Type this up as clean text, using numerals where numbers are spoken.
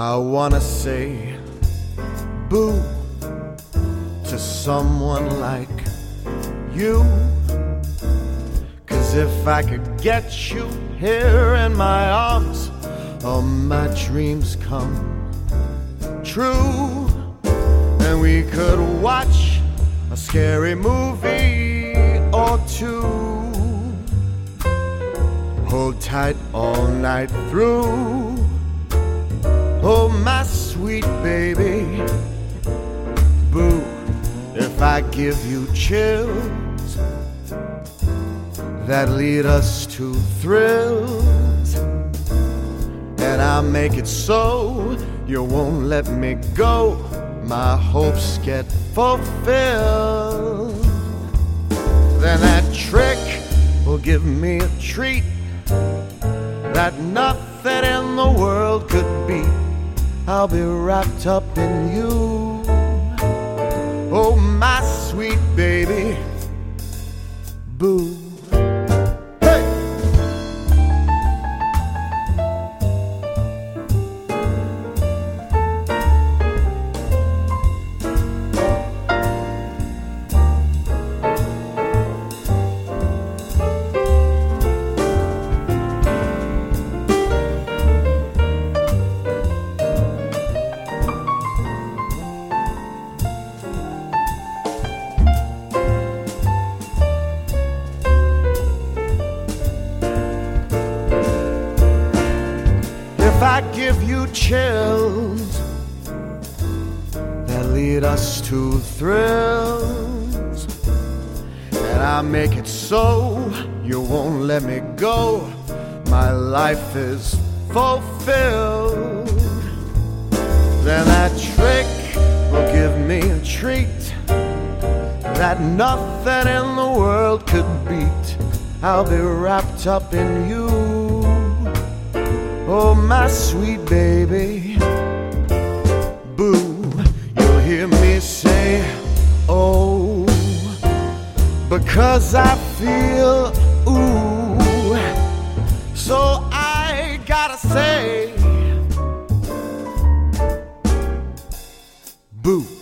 I wanna say boo to someone like you. 'Cause if I could get you here in my arms, all my dreams come true. And we could watch a scary movie or two, hold tight all night through. Oh, my sweet baby, boo, if I give you chills that lead us to thrills, and I'll make it so you won't let me go, my hopes get fulfilled. Then that trick will give me a treat that nothing in the world could beat. I'll be wrapped up in you. Oh, my sweet baby, boo. Hey! If I give you chills that lead us to thrills, and I make it so you won't let me go, my life is fulfilled. Then that trick will give me a treat that nothing in the world could beat. I'll be wrapped up in you. Oh, my sweet baby, boo. You'll hear me say, oh, because I feel ooh. So I gotta say, boo.